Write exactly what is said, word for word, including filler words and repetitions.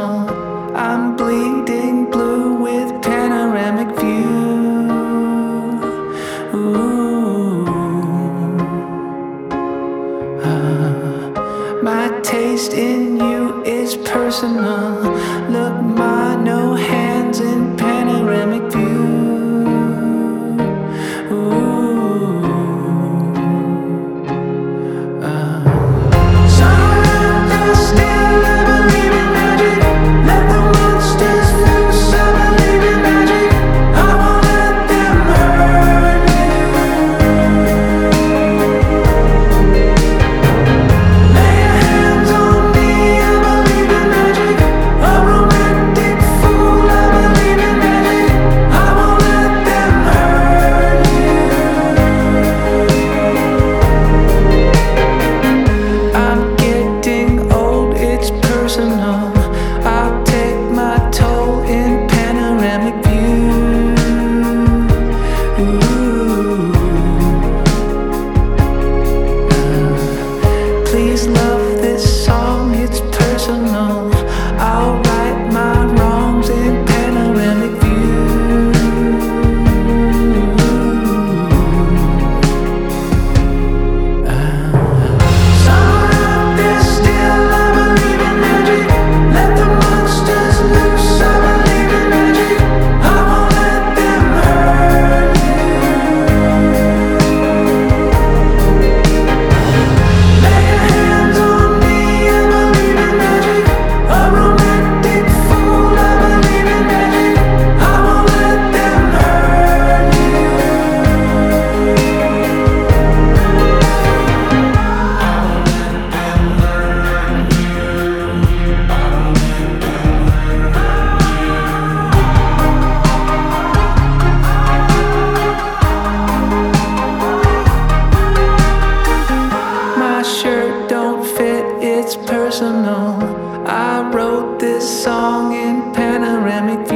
personal. I'm bleeding blue with panoramic view. Ooh. Uh, my taste in you is personal. Look, ma, no hands in panoramic view. Ooh. I'll take my toll in panoramic view. Ooh. Uh, please love this song, it's personal. I'll right my wrongs in panoramic view. Uh, somewhere out there still I believe in magic. Let the monsters loose, I believe in magic. I won't let them hurt you. Lay your hands on me, I believe in magic. A romantic fool, I believe in magic. I won't let them hurt you. My shirt don't fit, it's personal. I wrote this song in panoramic view.